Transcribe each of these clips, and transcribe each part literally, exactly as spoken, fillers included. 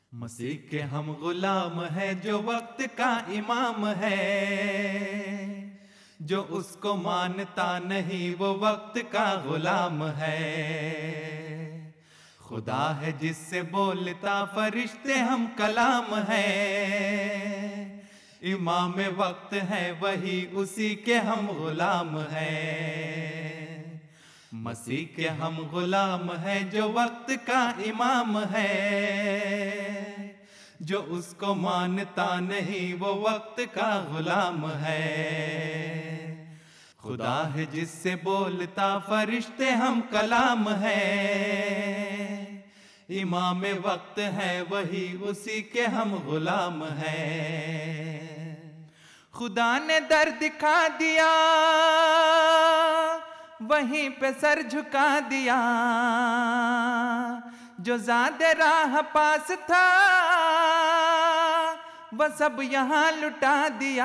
मसीह के हम गुलाम है जो वक्त का इमाम है, जो उसको मानता नहीं वो वक्त का गुलाम है। खुदा है जिससे बोलता फरिश्ते हम कलाम है, इमाम वक्त है वही उसी के हम गुलाम है। मसीह के हम गुलाम है जो वक्त का इमाम है, जो उसको मानता नहीं वो वक्त का गुलाम है। खुदा है जिससे बोलता फरिश्ते हम कलाम है, इमाम वक्त है वही उसी के हम गुलाम है। खुदा ने दर दिखा दिया वहीं पे सर झुका दिया, जो ज़ादे राह पास था वह सब यहाँ लुटा दिया।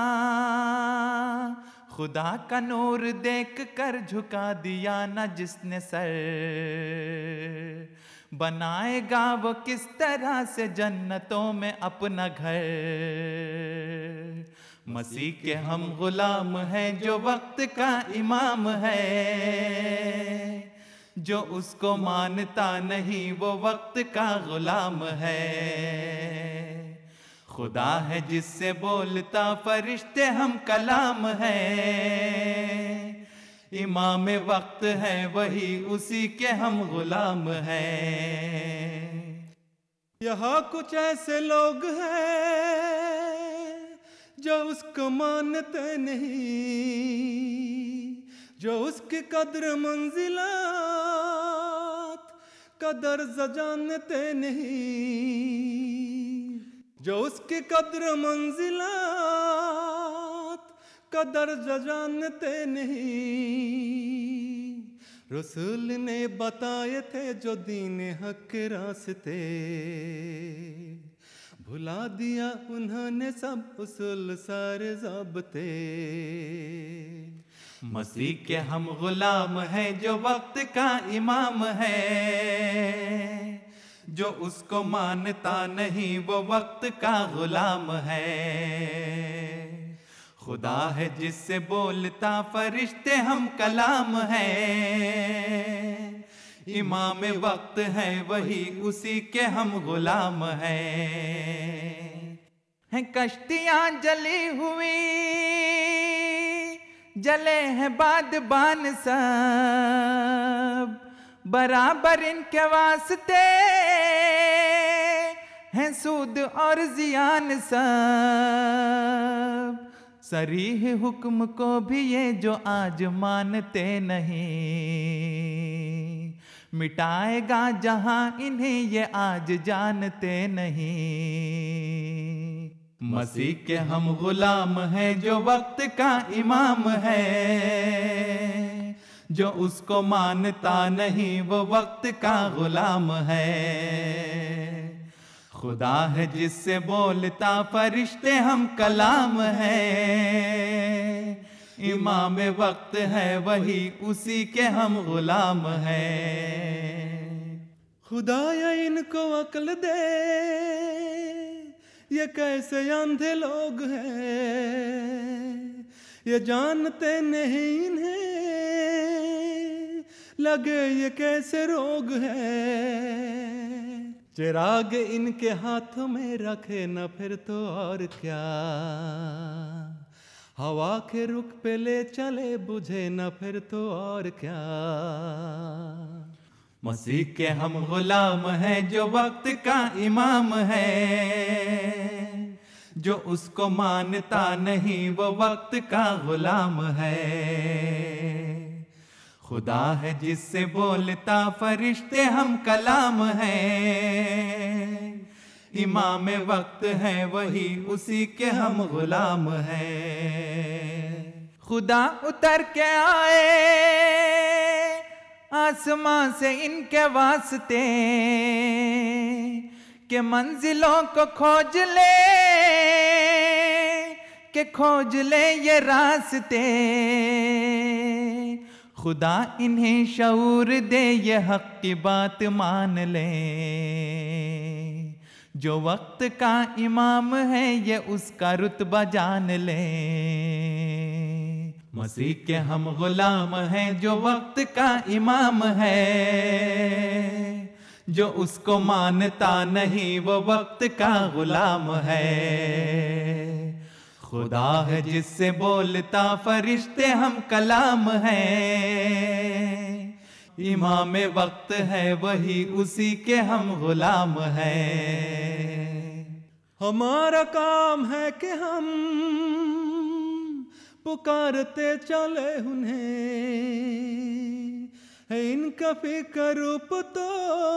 खुदा का नूर देख कर झुका दिया ना जिसने सर, बनाएगा वो किस तरह से जन्नतों में अपना घर। मसीह के हम गुलाम हैं जो वक्त का इमाम है, जो उसको मानता नहीं वो वक्त का गुलाम है। खुदा है जिससे बोलता फरिश्ते हम कलाम है, इमाम वक्त है वही उसी के हम गुलाम है। यहाँ कुछ ऐसे लोग हैं जो उसको मानते नहीं, जो उसकी कद्र मंजिलात का दर्जा जानते नहीं, जो उसकी कद्र मंजिलात का दर्जा जानते नहीं। रसूल ने बताए थे जो दीन हक के रास्ते, भुला दिया उन्होंने सब उसूल सारे ज़ाब्ते। मसीह के हम गुलाम हैं जो वक्त का इमाम है, जो उसको मानता नहीं वो वक्त का गुलाम है। खुदा है जिससे बोलता फरिश्ते हम कलाम है, इमाम वक्त है वही उसी के हम गुलाम है। हैं कश्तियाँ जली हुई, जले हैं बादबान सब, बराबर इनके वास्ते हैं सूद और जियान सब। सरीह हुक्म को भी ये जो आज मानते नहीं, मिटाएगा जहां इन्हें ये आज जानते नहीं। मसीह के हम गुलाम हैं जो वक्त का इमाम है, जो उसको मानता नहीं वो वक्त का गुलाम है। खुदा है जिससे बोलता फरिश्ते हम कलाम है, इमाम वक्त है वही उसी के हम गुलाम है। खुदाया इनको अक्ल दे, ये कैसे अंधे लोग हैं, ये जानते नहीं इन्हें लगे ये कैसे रोग है। चिराग इनके हाथों में रखे न फिर तो और क्या, हवा के रुख पे ले चले बुझे न फिर तो और क्या। मसीह के हम गुलाम हैं जो वक्त का इमाम है, जो उसको मानता नहीं वो वक्त का गुलाम है। खुदा है जिससे बोलता फरिश्ते हम कलाम है, इमाम वक्त है वही उसी के हम गुलाम है। खुदा उतर के आए आसमां से इनके वास्ते, के मंजिलों को खोज ले, के खोज ले ये रास्ते। खुदा इन्हें शऊर दे ये हक की बात मान ले, जो वक्त का इमाम है ये उसका रुतबा जान ले। मसीह के हम गुलाम हैं जो वक्त का इमाम है, जो उसको मानता नहीं वो वक्त का गुलाम है। खुदा है जिससे बोलता फरिश्ते हम कलाम हैं, इमाम वक्त है वही उसी के हम गुलाम हैं। हमारा काम है कि हम पुकारते चले उन्हें, है इनका फिक्र रूप तो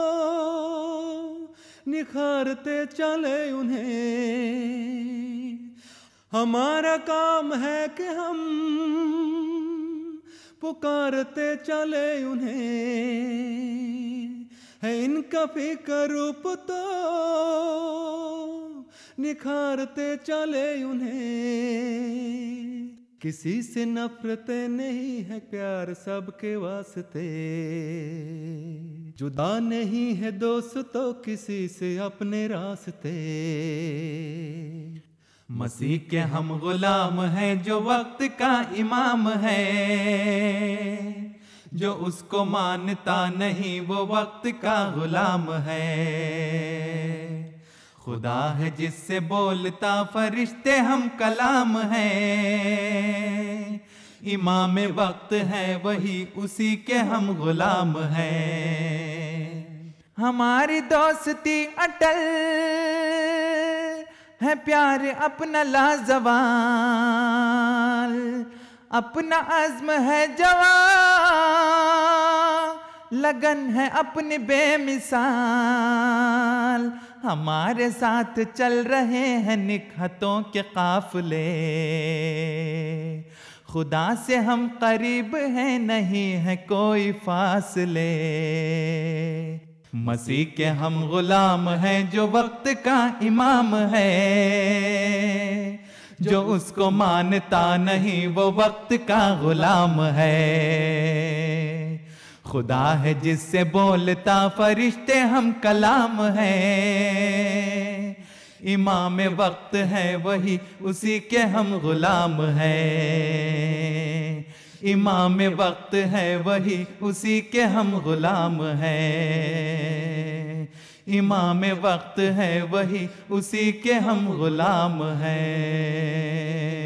निखारते चले उन्हें। हमारा काम है कि हम पुकारते चले उन्हें, है इनका फिक्र रूप तो निखारते चले उन्हें। किसी से नफरत नहीं है प्यार सबके वास्ते, जुदा नहीं है दोस्त तो किसी से अपने रास्ते। मसीह के हम गुलाम हैं जो वक्त का इमाम है, जो उसको मानता नहीं वो वक्त का गुलाम है। खुदा है जिससे बोलता फरिश्ते हम कलाम हैं, इमाम वक्त है वही उसी के हम गुलाम हैं। हमारी दोस्ती अटल है, प्यार अपना लाजवाल, अपना अज़्म है जवान, लगन है अपनी बेमिसाल। हमारे साथ चल रहे हैं निकहतों के काफिले, खुदा से हम करीब हैं नहीं है कोई फासले। मसीह के हम गुलाम हैं जो वक्त का इमाम है, जो उसको मानता नहीं वो वक्त का गुलाम है। खुदा है जिससे बोलता फरिश्ते हम कलाम हैं, इमाम वक्त है वही उसी के हम गुलाम हैं। इमाम वक्त है वही उसी के हम गुलाम हैं, इमाम वक्त है वही उसी के हम गुलाम हैं।